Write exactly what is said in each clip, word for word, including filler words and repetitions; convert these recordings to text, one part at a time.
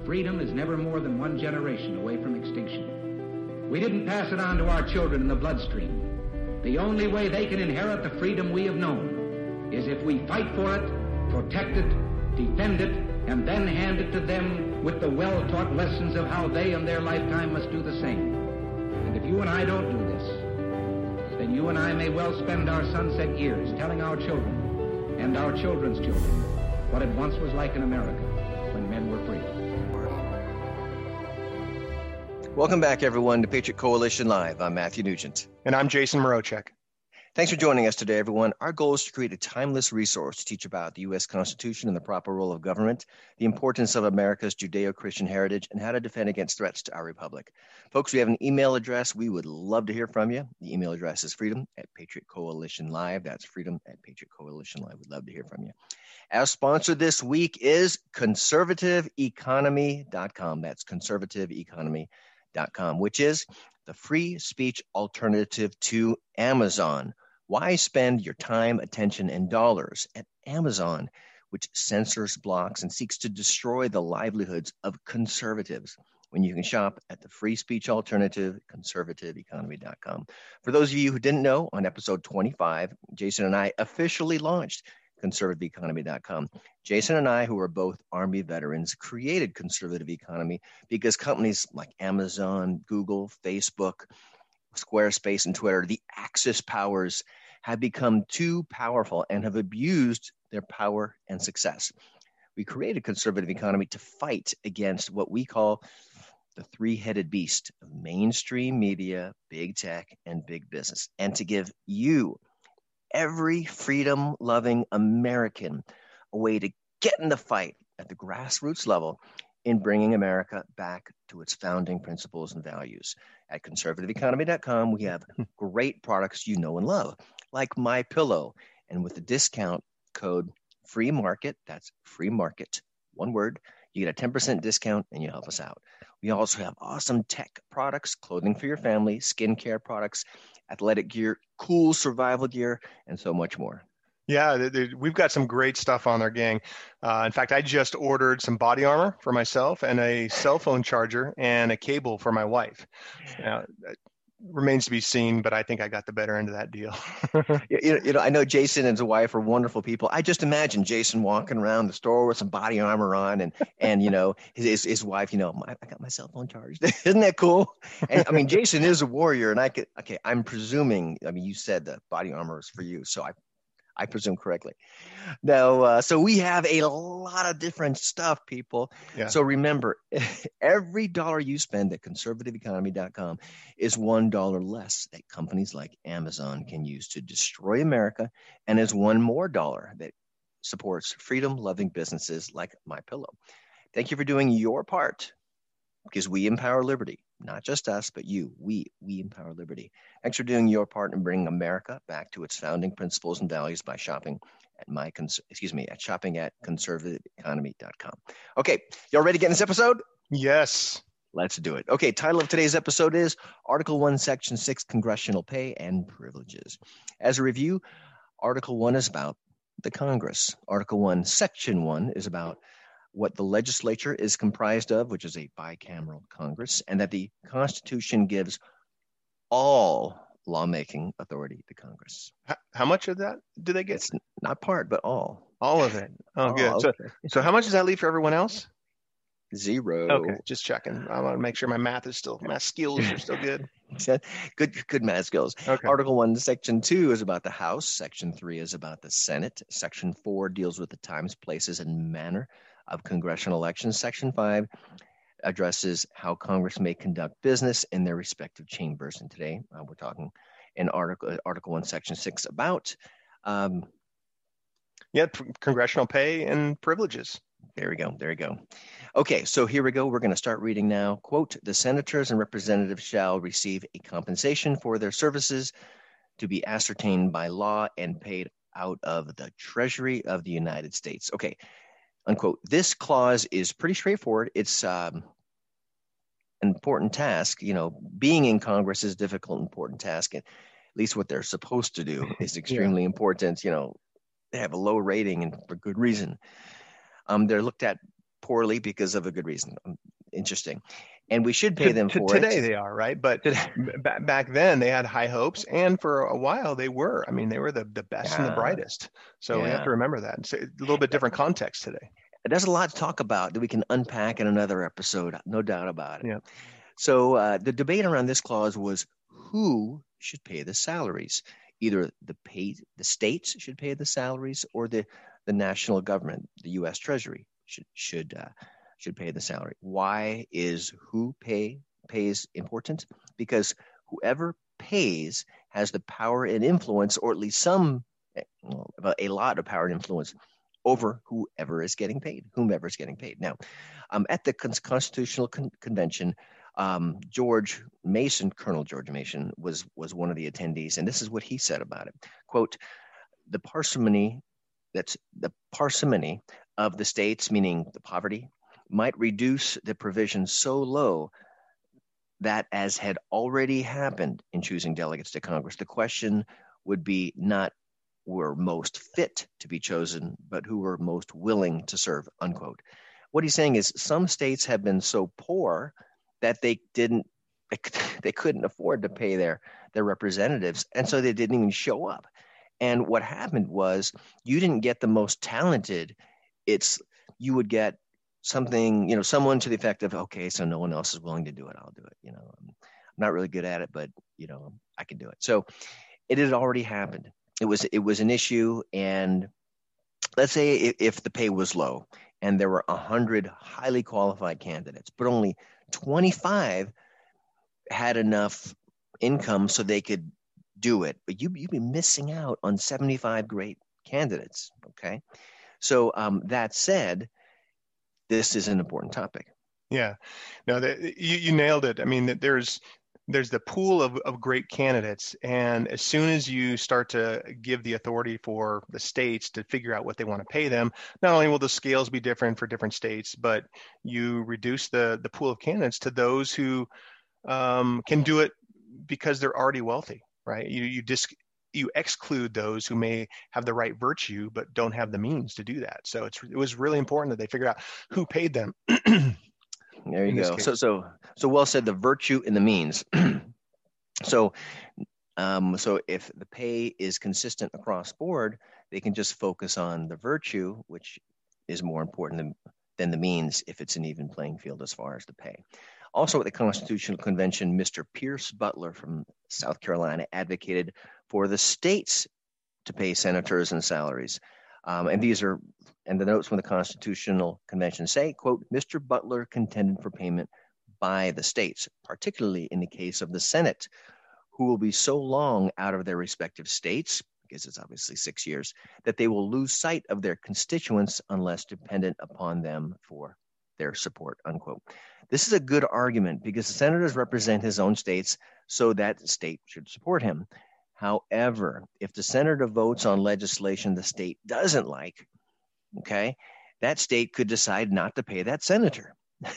freedom is never more than one generation away from extinction. We didn't pass it on to our children in the bloodstream. The only way they can inherit the freedom we have known is if we fight for it, protect it, defend it, and then hand it to them with the well-taught lessons of how they in their lifetime must do the same. And if you and I don't do this, then you and I may well spend our sunset years telling our children and our children's children what it once was like in America when men were free. Welcome back, everyone, to Patriot Coalition Live. I'm Matthew Nugent. And I'm Jason Mroczek. Thanks for joining us today, everyone. Our goal is to create a timeless resource to teach about the U S Constitution and the proper role of government, the importance of America's Judeo-Christian heritage, and how to defend against threats to our republic. Folks, we have an email address. We would love to hear from you. The email address is freedom at Patriot Coalition Live. That's freedom at Patriot Coalition Live. We'd love to hear from you. Our sponsor this week is conservative economy dot com. That's conservative economy dot com, which is the free speech alternative to Amazon. Why spend your time, attention, and dollars at Amazon, which censors, blocks, and seeks to destroy the livelihoods of conservatives, when you can shop at the free speech alternative, conservative economy dot com? For those of you who didn't know, on episode twenty-five, Jason and I officially launched conservative economy dot com. Jason and I, who are both Army veterans, created Conservative Economy because companies like Amazon, Google, Facebook, Squarespace, and Twitter, the Axis powers, have become too powerful and have abused their power and success. We created Conservative Economy to fight against what we call the three-headed beast of mainstream media, big tech, and big business, and to give you, every freedom-loving American, a way to get in the fight at the grassroots level in bringing America back to its founding principles and values. At conservative economy dot com, we have great products you know and love, like MyPillow, and with the discount code FREEMARKET, that's free market, one word, you get a ten percent discount and you help us out. We also have awesome tech products, clothing for your family, skincare products, athletic gear, cool survival gear, and so much more. Yeah, they, they, we've got some great stuff on there, gang. Uh, in fact, I just ordered some body armor for myself and a cell phone charger and a cable for my wife. Now, it remains to be seen, but I think I got the better end of that deal. you, know, you know, I know Jason and his wife are wonderful people. I just imagine Jason walking around the store with some body armor on, and and you know his his, his wife, you know, I got my cell phone charged. Isn't that cool? And I mean, Jason is a warrior, and I could okay. I'm presuming. I mean, you said the body armor is for you, so I. I presume correctly. Now, uh, so we have a lot of different stuff, people. Yeah. So remember, every dollar you spend at conservative economy dot com is one dollar less that companies like Amazon can use to destroy America, and is one more dollar that supports freedom-loving businesses like MyPillow. Thank you for doing your part, because we empower liberty. Not just us, but you. We we empower liberty. Thanks for doing your part in bringing America back to its founding principles and values by shopping at my excuse me at shopping at conservative economy dot com. Okay, y'all ready to get in this episode? Yes. Let's do it. Okay, title of today's episode is Article One, Section Six: Congressional Pay and Privileges. As a review, Article One is about the Congress. Article One, Section One is about what the legislature is comprised of, which is a bicameral Congress, and that the Constitution gives all lawmaking authority to Congress. How, how much of that do they get? It's not part, but all. All of it. Oh, oh good. Okay. So, so how much does that leave for everyone else? Zero. Okay, just checking. I want to make sure my math is still, math skills are still good. good, good math skills. Okay. Article One, Section Two is about the House. Section Three is about the Senate. Section Four deals with the times, places, and manner of congressional elections. Section five addresses how Congress may conduct business in their respective chambers. And today uh, we're talking in Article Article One, Section Six about um, yeah, p- congressional pay and privileges. There we go. There we go. Okay, so here we go. We're going to start reading now. Quote, the senators and representatives shall receive a compensation for their services to be ascertained by law and paid out of the Treasury of the United States. Okay. Unquote. This clause is pretty straightforward. It's um, an important task. You know, being in Congress is a difficult, important task. And at least what they're supposed to do is extremely yeah. important. You know, they have a low rating and for good reason. Um, they're looked at poorly because of a good reason. Interesting. And we should pay to, them to, for today it. They are, right? But b- back then they had high hopes, and for a while they were. I mean, they were the, the best Yeah. and the brightest. So Yeah. we have to remember that. It's a little bit different context today. There's a lot to talk about that we can unpack in another episode, no doubt about it. Yeah. So uh, the debate around this clause was who should pay the salaries. Either the pay, the states should pay the salaries, or the, the national government, the U S Treasury, should should uh, should pay the salary. Why is who pay pays important? Because whoever pays has the power and influence, or at least some, well, a lot of power and influence over whoever is getting paid, whomever is getting paid. Now, um, at the Con- Constitutional Con- Convention, um, George Mason, Colonel George Mason, was was one of the attendees, and this is what he said about it. Quote, the parsimony, that's the parsimony of the states, meaning the poverty, might reduce the provision so low that, as had already happened in choosing delegates to Congress, the question would be not were most fit to be chosen, but who were most willing to serve, unquote. What he's saying is some states have been so poor that they didn't, they couldn't afford to pay their, their representatives, and so they didn't even show up. And what happened was you didn't get the most talented. It's, you would get something, you know, someone to the effect of, okay, so no one else is willing to do it, I'll do it. You know, I'm not really good at it, but, you know, I can do it. So it had already happened. It was, it was an issue. And let's say if, if the pay was low and there were one hundred highly qualified candidates, but only twenty-five had enough income so they could do it, but you, you'd be missing out on seventy-five great candidates. Okay. So um, that said, this is an important topic. Yeah, no, the, you, you nailed it. I mean, there's there's the pool of, of great candidates, and as soon as you start to give the authority for the states to figure out what they want to pay them, not only will the scales be different for different states, but you reduce the the pool of candidates to those who um, can do it because they're already wealthy, right? You you dis you exclude those who may have the right virtue but don't have the means to do that. So it's it was really important that they figured out who paid them. There you go. So so so well said. The virtue and the means. so um, so if the pay is consistent across board, they can just focus on the virtue, which is more important than, than the means if it's an even playing field as far as the pay. Also at the Constitutional Convention, Mister Pierce Butler from South Carolina advocated for the states to pay senators and salaries. Um, and these are, and the notes from the Constitutional Convention say, quote, Mister Butler contended for payment by the states, particularly in the case of the Senate, who will be so long out of their respective states, because it's obviously six years, that they will lose sight of their constituents unless dependent upon them for their support, unquote. This is a good argument because the senators represent his own states, so that state should support him. However, if the senator votes on legislation the state doesn't like, okay, that state could decide not to pay that senator.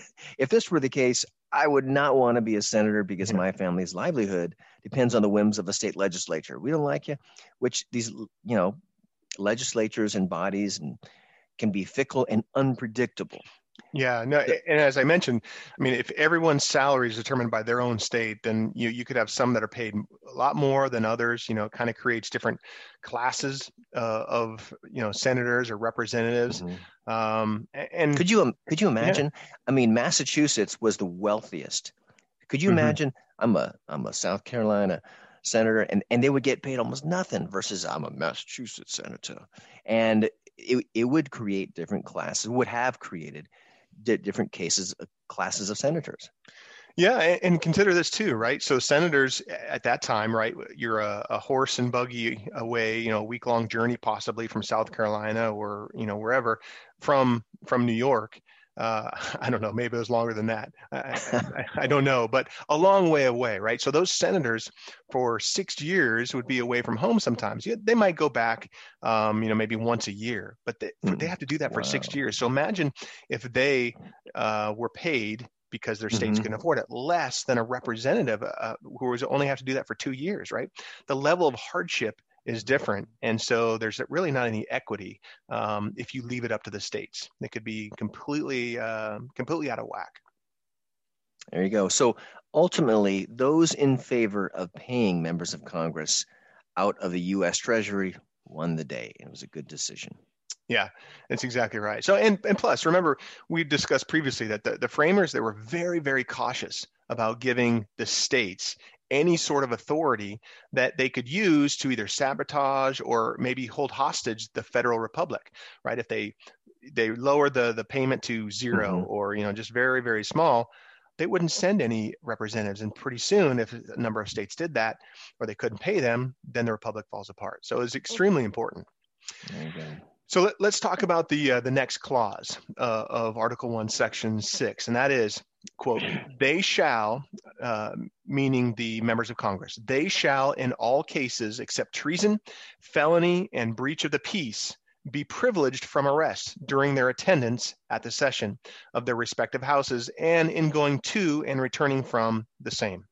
If this were the case, I would not want to be a senator because my family's livelihood depends on the whims of a state legislature. We don't like you, which these, you know, legislatures and bodies and can be fickle and unpredictable. Yeah, no, and as I mentioned, I mean, if everyone's salary is determined by their own state, then you you could have some that are paid a lot more than others. You know, it kind of creates different classes uh, of you know senators or representatives. Mm-hmm. Um, and could you could you imagine? Yeah. I mean, Massachusetts was the wealthiest. Could you mm-hmm. imagine? I'm a I'm a South Carolina senator, and, and they would get paid almost nothing. Versus I'm a Massachusetts senator, and it it would create different classes. Would have created different cases, classes of senators. Yeah, and consider this too, right? So senators at that time, right, you're a, a horse and buggy away, you know, a week-long journey possibly from South Carolina or, you know, wherever from from New York. Uh, I don't know, maybe it was longer than that. I, I, I don't know, but a long way away, right? So those senators for six years would be away from home sometimes. Yeah, they might go back, um, you know, maybe once a year, but they, mm. they have to do that for wow. six years. So imagine if they uh, were paid because their states mm-hmm. can afford it less than a representative uh, who was only have to do that for two years, right? The level of hardship is different. And so there's really not any equity um, if you leave it up to the states. They could be completely, uh, completely out of whack. There you go. So ultimately, those in favor of paying members of Congress out of the U S Treasury won the day. It was a good decision. Yeah, that's exactly right. So, and, and plus, remember, we discussed previously that the, the framers, they were very, very cautious about giving the states any sort of authority that they could use to either sabotage or maybe hold hostage the federal republic, right? If they they lowered the, the payment to zero mm-hmm. or, you know, just very, very small, they wouldn't send any representatives. And pretty soon, if a number of states did that or they couldn't pay them, then the republic falls apart. So it's extremely important. There you go. So let, let's talk about the uh, the next clause uh, of Article One, Section Six, and that is, quote, "They shall," uh, meaning the members of Congress, "they shall, in all cases except treason, felony, and breach of the peace, be privileged from arrest during their attendance at the session of their respective houses and in going to and returning from the same."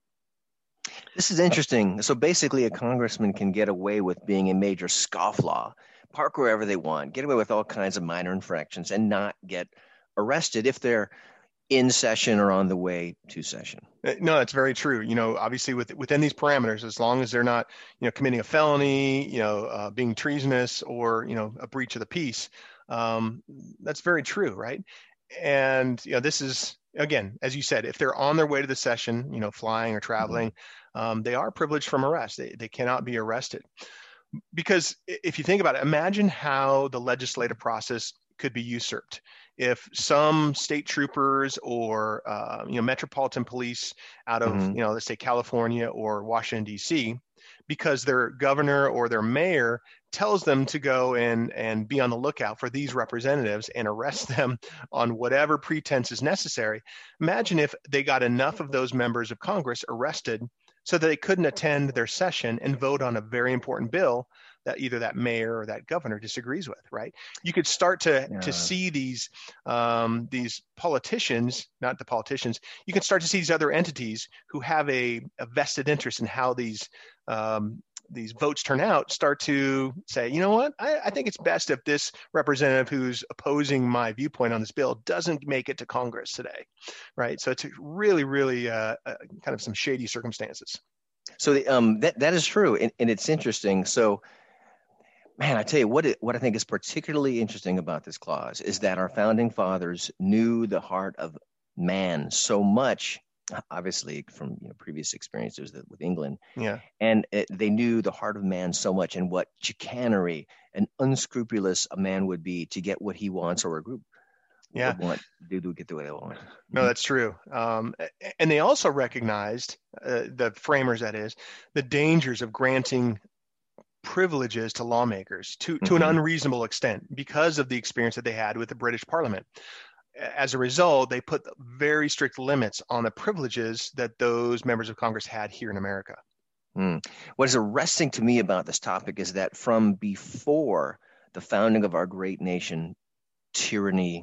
This is interesting. So basically, a congressman can get away with being a major scofflaw, park wherever they want, get away with all kinds of minor infractions, and not get arrested if they're in session or on the way to session. No, that's very true. You know, obviously, with, within these parameters, as long as they're not, you know, committing a felony, you know, uh, being treasonous, or, you know, a breach of the peace, um, that's very true, right? And, you know, this is, again, as you said, if they're on their way to the session, you know, flying or traveling, mm-hmm. um, they are privileged from arrest. They, they cannot be arrested. Because if you think about it, imagine how the legislative process could be usurped if some state troopers or uh, you know metropolitan police out of mm-hmm. you know let's say California or Washington D C, because their governor or their mayor tells them to go and and be on the lookout for these representatives and arrest them on whatever pretense is necessary. Imagine if they got enough of those members of Congress arrested so that they couldn't attend their session and vote on a very important bill that either that mayor or that governor disagrees with, right? You could start to, yeah. to see these um, these politicians, not the politicians, you can start to see these other entities who have a, a vested interest in how these um, these votes turn out, start to say, you know what, I, I think it's best if this representative who's opposing my viewpoint on this bill doesn't make it to Congress today, right? So it's really, really uh, uh, kind of some shady circumstances. So the, um, that that is true, and, and it's interesting. So, man, I tell you what, it, what I think is particularly interesting about this clause is that our founding fathers knew the heart of man so much, obviously from you know, previous experiences with England, yeah, and it, they knew the heart of man so much, and what chicanery and unscrupulous a man would be to get what he wants, or a group yeah would want do to get the way they want. No, that's true. Um, and they also recognized, uh, the framers, that is, the dangers of granting privileges to lawmakers to, mm-hmm. to an unreasonable extent because of the experience that they had with the British Parliament. As a result, they put very strict limits on the privileges that those members of Congress had here in America. Mm. What is arresting to me about this topic is that from before the founding of our great nation, tyranny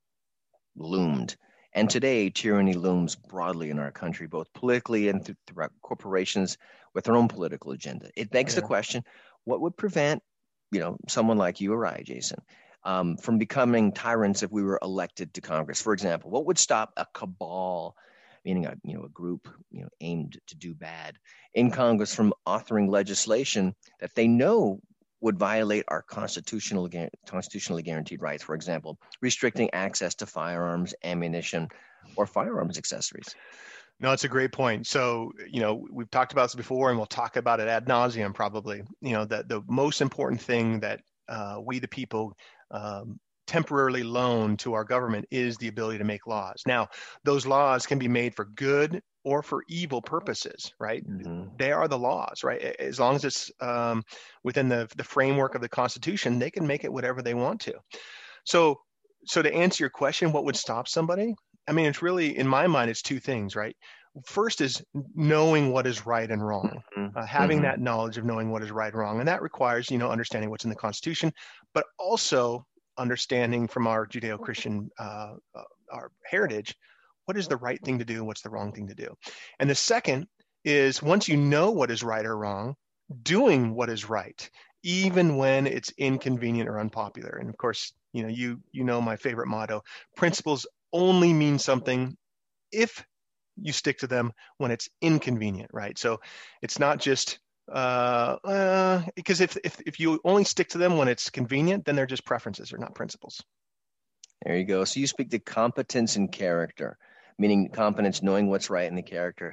loomed. And today, tyranny looms broadly in our country, both politically and th- throughout corporations with their own political agenda. It begs yeah. the question, what would prevent, you know, someone like you or I, Jason, um, from becoming tyrants if we were elected to Congress? For example, what would stop a cabal, meaning a, you know, a group, you know, aimed to do bad in Congress from authoring legislation that they know would violate our constitutional, constitutionally guaranteed rights, for example, restricting access to firearms, ammunition, or firearms accessories? No, it's a great point. So, you know, we've talked about this before, and we'll talk about it ad nauseum probably. You know, that the most important thing that uh, we, the people, um, temporarily loan to our government is the ability to make laws. Now, those laws can be made for good or for evil purposes, right? Mm-hmm. They are the laws, right? As long as it's um, within the, the framework of the Constitution, they can make it whatever they want to. So, so to answer your question, what would stop somebody? I mean, it's really, in my mind, it's two things, right? First is knowing what is right and wrong, mm-hmm. uh, having mm-hmm. that knowledge of knowing what is right and wrong. And that requires, you know, understanding what's in the Constitution, but also understanding from our Judeo-Christian uh, uh, our heritage, what is the right thing to do and what's the wrong thing to do. And the second is, once you know what is right or wrong, doing what is right, even when it's inconvenient or unpopular. And of course, you know, you you know my favorite motto: principles only mean something if you stick to them when it's inconvenient, right? So it's not just uh, uh, because if, if if you only stick to them when it's convenient, then they're just preferences, they're not principles. There you go. So you speak to competence and character, meaning competence, knowing what's right in the character,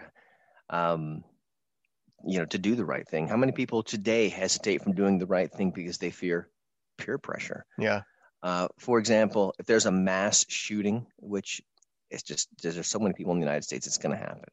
um, you know, to do the right thing. How many people today hesitate from doing the right thing because they fear peer pressure? Yeah. Uh, for example, if there's a mass shooting, which it's just, there's so many people in the United States, it's going to happen.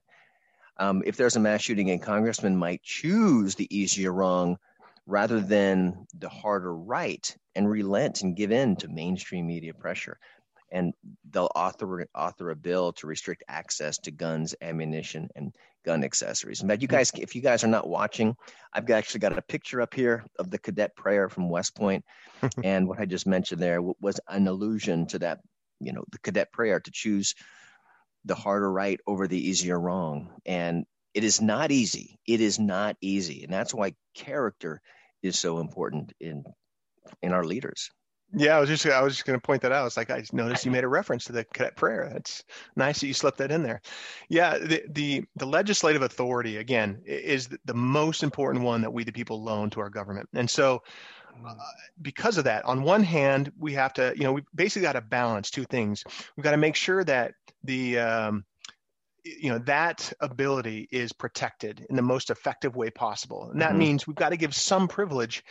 Um, if there's a mass shooting, a congressman might choose the easier wrong rather than the harder right and relent and give in to mainstream media pressure. And they'll author, author a bill to restrict access to guns, ammunition, and gun accessories. In fact, you guys, if you guys are not watching, I've actually got a picture up here of the cadet prayer from West Point. And what I just mentioned there was an allusion to that, you know, the cadet prayer to choose the harder right over the easier wrong. And it is not easy. It is not easy. And that's why character is so important in in our leaders. Yeah, I was just I was just going to point that out. It's like I noticed you made a reference to the cadet prayer. That's nice that you slipped that in there. Yeah, the the, the legislative authority, again, is the most important one that we the people loan to our government. And so uh, because of that, on one hand, we have to, you know, we basically got to balance two things. We've got to make sure that the um, you know, that ability is protected in the most effective way possible. And that mm-hmm. means we've got to give some privilege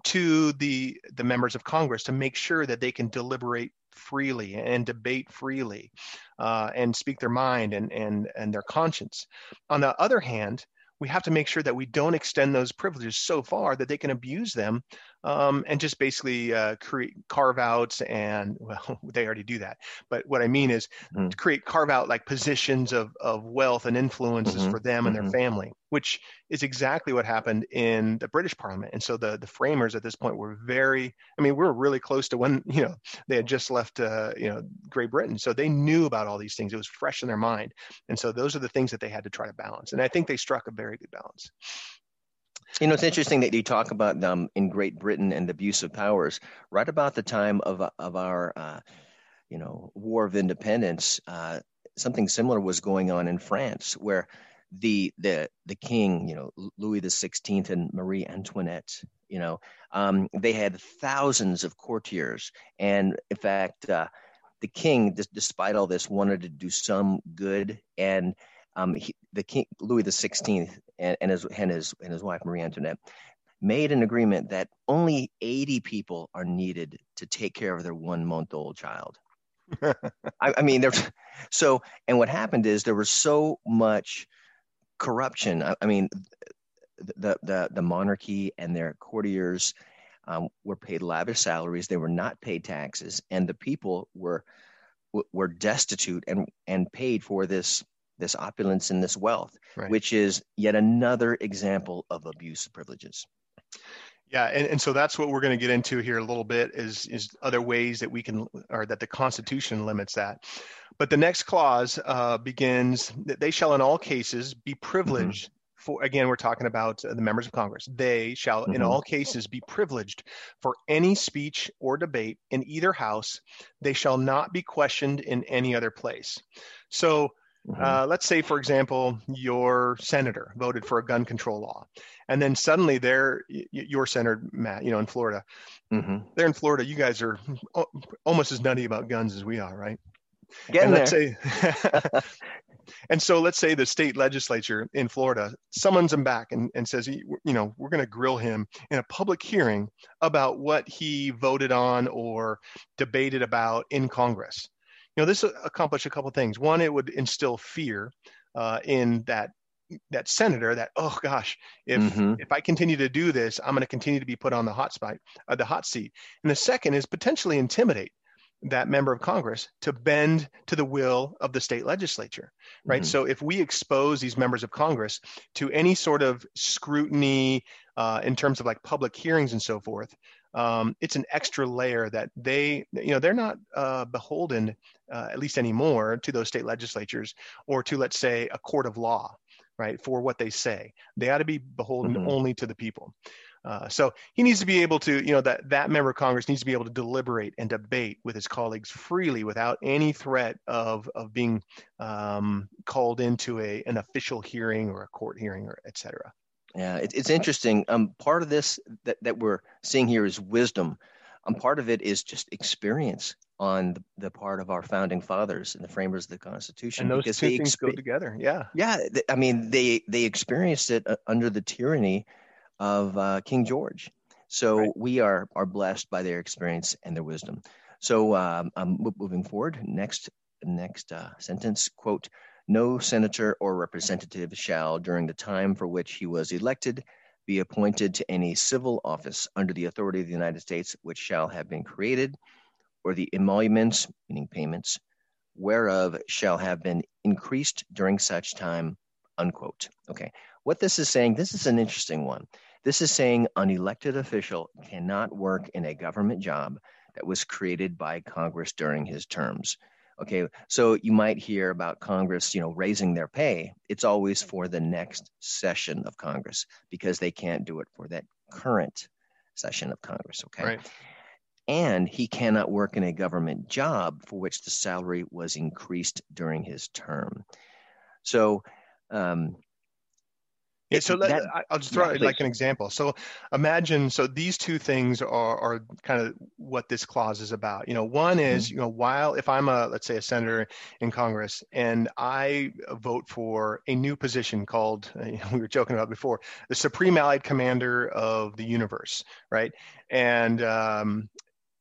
to the the members of Congress to make sure that they can deliberate freely and debate freely uh, and speak their mind and, and, and their conscience. On the other hand, we have to make sure that we don't extend those privileges so far that they can abuse them um, and just basically uh, create carve outs and, well, they already do that. But what I mean is mm. to create carve out like positions of, of wealth and influences mm-hmm. for them and mm-hmm. their family, which is exactly what happened in the British Parliament. And so the, the framers at this point were very, I mean, we were really close to when, you know, they had just left, uh, you know, Great Britain. So they knew about all these things. It was fresh in their mind. And so those are the things that they had to try to balance. And I think they struck a very good balance. You know, it's interesting that you talk about um, in Great Britain and abuse of powers. Right about the time of of our, uh, you know, War of Independence, uh, something similar was going on in France, where the the the king, you know, Louis the sixteenth and Marie Antoinette, you know, um, they had thousands of courtiers, and in fact, uh, the king, despite all this, wanted to do some good, and um, he, the king Louis the sixteenth and, and his and his and his wife Marie Antoinette made an agreement that only eighty people are needed to take care of their one month old child. I, I mean, there's so, and what happened is there was so much corruption. I, I mean, the the the monarchy and their courtiers um, were paid lavish salaries. They were not paid taxes, and the people were were destitute and and paid for this this opulence and this wealth, right. Which is yet another example of abuse of privileges. Yeah, and, and so that's what we're going to get into here a little bit is is other ways that we can, or that the Constitution limits that. But the next clause uh, begins that they shall in all cases be privileged. Mm-hmm. For, again, we're talking about uh, the members of Congress. They shall mm-hmm. in all cases be privileged for any speech or debate in either house. They shall not be questioned in any other place. So mm-hmm. uh, let's say, for example, your senator voted for a gun control law. And then suddenly they're, your senator, Matt, you know, in Florida, mm-hmm. they're in Florida. You guys are almost as nutty about guns as we are, right? Getting and there. Let's say, and so let's say the state legislature in Florida summons him back and, and says, you know, we're going to grill him in a public hearing about what he voted on or debated about in Congress. You know, this accomplished a couple of things. One, it would instill fear uh, in that that senator that, oh gosh, if mm-hmm. if I continue to do this, I'm going to continue to be put on the hot spot, uh, the hot seat. And the second is potentially intimidate that member of Congress to bend to the will of the state legislature, right? Mm-hmm. So if we expose these members of Congress to any sort of scrutiny uh, in terms of like public hearings and so forth, um, it's an extra layer that they, you know, they're not uh, beholden, uh, at least anymore, to those state legislatures or to, let's say, a court of law. right, for what they say. They ought to be beholden Mm-hmm. only to the people. Uh, so he needs to be able to, you know, that, that member of Congress needs to be able to deliberate and debate with his colleagues freely without any threat of, of being um, called into a, an official hearing or a court hearing, or et cetera. Yeah, it, it's interesting. Um, part of this that, that we're seeing here is wisdom. Um, part of it is just experience on the, the part of our founding fathers and the framers of the Constitution. And those because two they things expe- go together. Yeah. Yeah, th- I mean, they they experienced it uh, under the tyranny of uh, King George. So Right. we are are blessed by their experience and their wisdom. So um, I'm moving forward. Next next uh, sentence, quote, no senator or representative shall, during the time for which he was elected, be appointed to any civil office under the authority of the United States, which shall have been created, or the emoluments, meaning payments, whereof shall have been increased during such time, unquote. Okay, what this is saying, this is an interesting one. This is saying an elected official cannot work in a government job that was created by Congress during his terms. Okay, so you might hear about Congress, you know, raising their pay. It's always for the next session of Congress because they can't do it for that current session of Congress. Okay. Right. And he cannot work in a government job for which the salary was increased during his term. So, um, Yeah, so let, that, I'll just throw yeah, out like an example. So imagine, so these two things are, are kind of what this clause is about. You know, one is, mm-hmm. you know, while if I'm a, let's say a senator in Congress and I vote for a new position called, you know, we were joking about before, the Supreme Allied Commander of the Universe, right? And, um,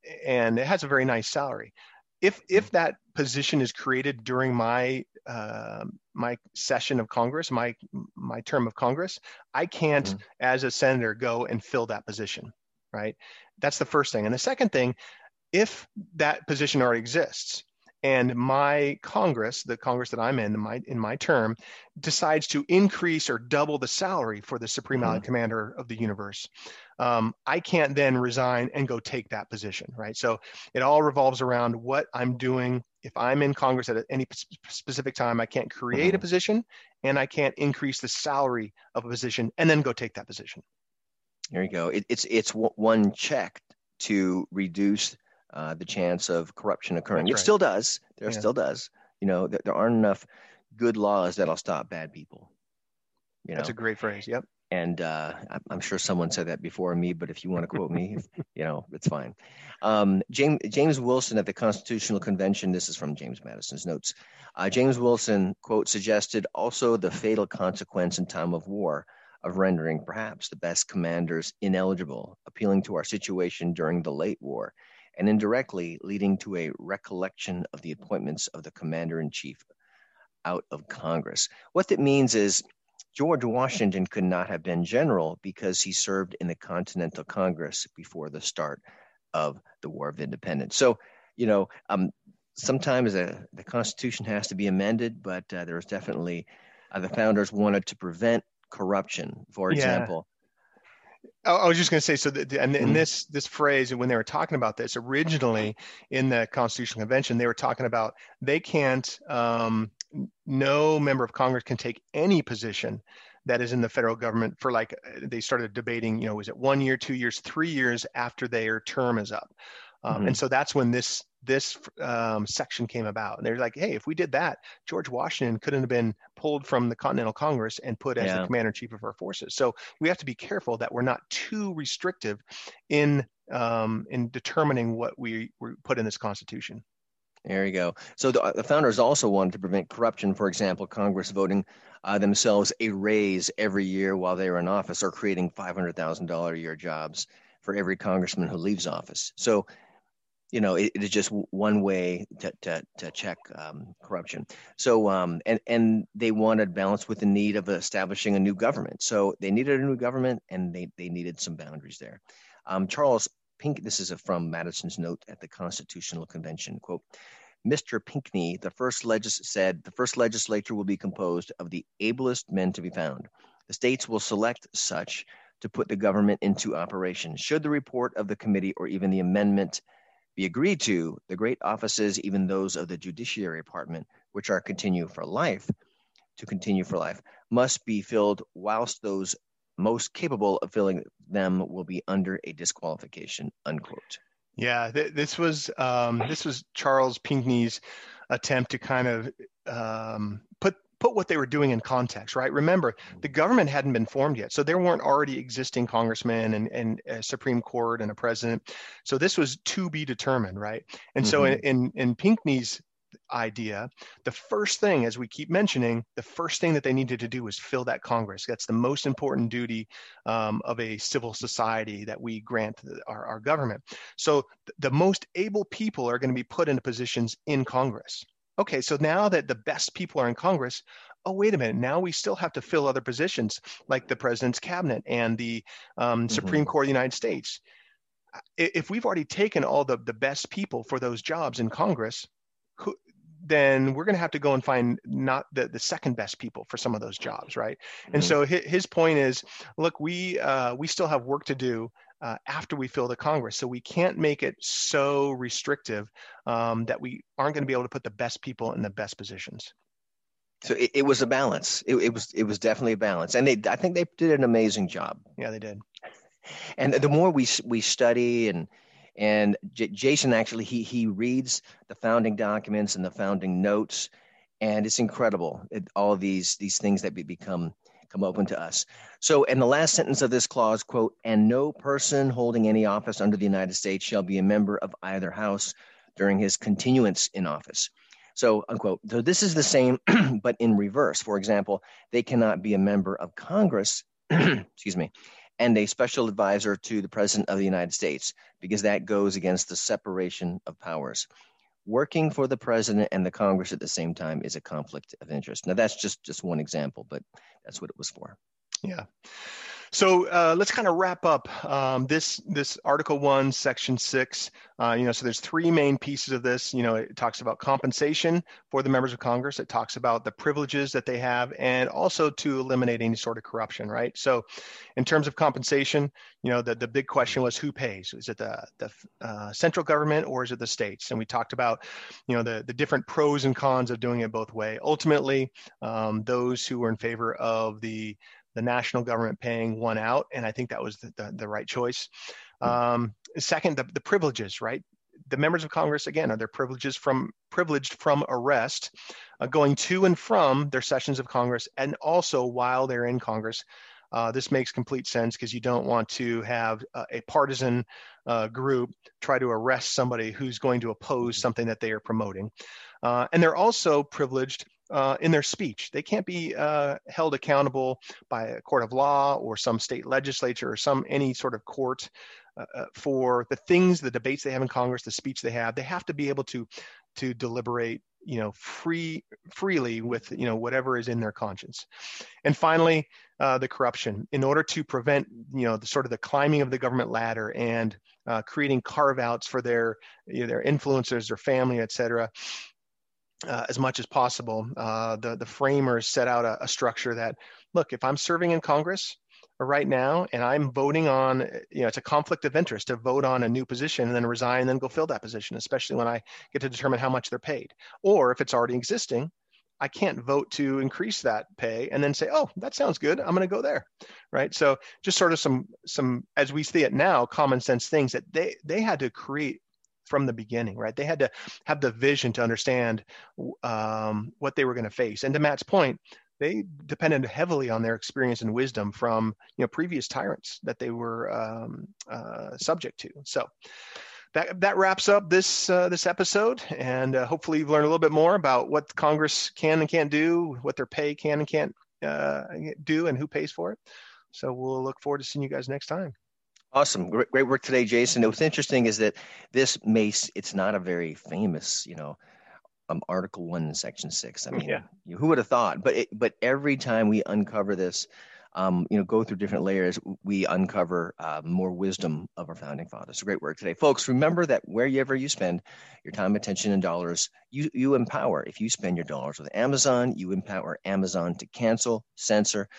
and it has a very nice salary. If, if that position is created during my uh, my session of Congress, my my term of Congress, I can't, mm-hmm. as a senator, go and fill that position, right? That's the first thing. And the second thing, if that position already exists and my Congress, the Congress that I'm in, in my in my term, decides to increase or double the salary for the Supreme mm-hmm. Allied Commander of the Universe, um, I can't then resign and go take that position, right? So it all revolves around what I'm doing. If I'm in Congress at any specific time, I can't create mm-hmm. a position and I can't increase the salary of a position and then go take that position. There you go. It, it's it's one check to reduce uh, the chance of corruption occurring. That's it right. still does. There yeah. still does. You know, there, there aren't enough good laws that'll stop bad people. You know? That's a great phrase. Yep. And uh, I'm sure someone said that before me, but if you want to quote me, you know, it's fine. Um, James, James Wilson at the Constitutional Convention, this is from James Madison's notes. Uh, James Wilson, quote, suggested also the fatal consequence in time of war of rendering perhaps the best commanders ineligible, appealing to our situation during the late war, and indirectly leading to a recollection of the appointments of the commander-in-chief out of Congress. What that means is George Washington could not have been general because he served in the Continental Congress before the start of the War of Independence. So, you know, um, sometimes uh, the Constitution has to be amended, but uh, there's definitely, uh, the founders wanted to prevent corruption, for example. Yeah. I was just going to say, so that, and, mm-hmm. and this this phrase, when they were talking about this originally in the Constitutional Convention, they were talking about they can't, um, no member of Congress can take any position that is in the federal government for, like, they started debating, you know, is it one year, two years, three years after their term is up. Um, mm-hmm. And so that's when this this um, section came about. And they're like, hey, if we did that, George Washington couldn't have been pulled from the Continental Congress and put as yeah. the commander-in-chief of our forces. So we have to be careful that we're not too restrictive in um, in determining what we, we put in this Constitution. There you go. So the, the founders also wanted to prevent corruption. For example, Congress voting uh, themselves a raise every year while they were in office, or creating five hundred thousand dollars a year jobs for every congressman who leaves office. So, you know, it, it is just one way to to, to check um, corruption. So, um, and and they wanted balance with the need of establishing a new government. So they needed a new government, and they they needed some boundaries there. Um, Charles Pink, this is a, from Madison's note at the Constitutional Convention, quote, Mister Pinckney, the first legis- said, the first legislature will be composed of the ablest men to be found. The states will select such to put the government into operation. Should the report of the committee or even the amendment be agreed to, the great offices, even those of the Judiciary Department, which are continue for life, to continue for life must be filled whilst those most capable of filling them will be under a disqualification, unquote. Yeah, th- this was um, this was Charles Pinckney's attempt to kind of um, put put what they were doing in context, right? Remember, the government hadn't been formed yet, so there weren't already existing congressmen and, and a Supreme Court and a president. So this was to be determined, right? And mm-hmm. so in, in in Pinckney's idea, the first thing, as we keep mentioning, the first thing that they needed to do was fill that Congress. That's the most important duty um, of a civil society that we grant our, our government. So th- the most able people are going to be put into positions in Congress. Okay, so now that the best people are in Congress, oh, wait a minute, now we still have to fill other positions like the president's cabinet and the um, mm-hmm. Supreme Court of the United States. If we've already taken all the, the best people for those jobs in Congress, who, then we're going to have to go and find not the, the second best people for some of those jobs, right? Mm-hmm. And so his, his point is, look, we uh, we still have work to do uh, after we fill the Congress. So we can't make it so restrictive um, that we aren't going to be able to put the best people in the best positions. So it, it was a balance. It, it was it was definitely a balance, and they I think they did an amazing job. Yeah, they did. And the more we we study and and J- Jason actually he he reads the founding documents and the founding notes, and it's incredible. It, all of these these things that be, become come open to us. So, in the last sentence of this clause, quote, "And no person holding any office under the United States shall be a member of either house during his continuance in office." So, unquote. So this is the same, but in reverse. For example, they cannot be a member of Congress, excuse me, and a special advisor to the President of the United States, because that goes against the separation of powers. Working for the President and the Congress at the same time is a conflict of interest. Now, that's just, just one example, but that's what it was for. Yeah. So uh, let's kind of wrap up um, this this Article One, Section Six. Uh, you know, so there's three main pieces of this. You know, it talks about compensation for the members of Congress. It talks about the privileges that they have, and also to eliminate any sort of corruption. Right. So, in terms of compensation, you know, the the big question was who pays? Is it the the uh, central government or is it the states? And we talked about, you know, the the different pros and cons of doing it both way. Ultimately, um, those who were in favor of the the national government paying one out. And I think that was the, the, the right choice. Um, second, the, the privileges, right? The members of Congress, again, are their privileges from privileged from arrest, uh, going to and from their sessions of Congress, and also while they're in Congress. Uh, this makes complete sense because you don't want to have uh, a partisan uh, group try to arrest somebody who's going to oppose something that they are promoting. Uh, and they're also privileged Uh, in their speech. They can't be uh, held accountable by a court of law or some state legislature or some any sort of court uh, for the things, the debates they have in Congress, the speech they have. They have to be able to to deliberate, you know, free freely with, you know, whatever is in their conscience. And finally, uh, the corruption. In order to prevent, you know, the sort of the climbing of the government ladder and uh, creating carve-outs for their you know, their influencers, their family, et cetera. Uh, as much as possible, uh, the the framers set out a, a structure that, look, if I'm serving in Congress right now and I'm voting on, you know, it's a conflict of interest to vote on a new position and then resign and then go fill that position, especially when I get to determine how much they're paid. Or if it's already existing, I can't vote to increase that pay and then say, oh, that sounds good, I'm going to go there, right? So just sort of some some as we see it now, common sense things that they they had to create from the beginning, right? They had to have the vision to understand um, what they were going to face. And to Matt's point, they depended heavily on their experience and wisdom from, you know, previous tyrants that they were um, uh, subject to. So that that wraps up this uh, this episode, and uh, hopefully you've learned a little bit more about what Congress can and can't do, what their pay can and can't uh, do, and who pays for it. So we'll look forward to seeing you guys next time. Awesome. Great, great work today, Jason. What's interesting is that this may, it's not a very famous, you know, um, Article One, Section Six. I mean, yeah. you, who would have thought? But it, but every time we uncover this, um, you know, go through different layers, we uncover uh, more wisdom of our founding fathers. So great work today, folks. Remember that wherever you spend your time, attention, and dollars, you you empower. If you spend your dollars with Amazon, you empower Amazon to cancel, censor,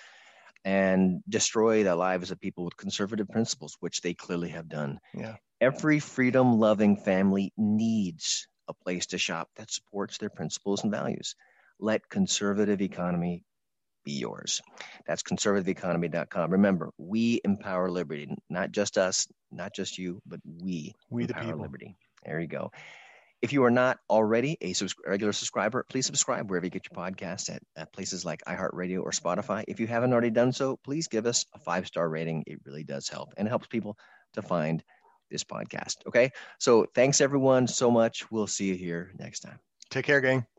and destroy the lives of people with conservative principles, which they clearly have done. Yeah. Every freedom-loving family needs a place to shop that supports their principles and values. Let conservative economy be yours. That's conservative economy dot com. Remember, we empower liberty, not just us, not just you, but we, we the empower people. liberty. There you go. If you are not already a subs- regular subscriber, please subscribe wherever you get your podcasts at, at places like iHeartRadio or Spotify. If you haven't already done so, please give us a five-star rating. It really does help, and it helps people to find this podcast. Okay? So thanks, everyone, so much. We'll see you here next time. Take care, gang.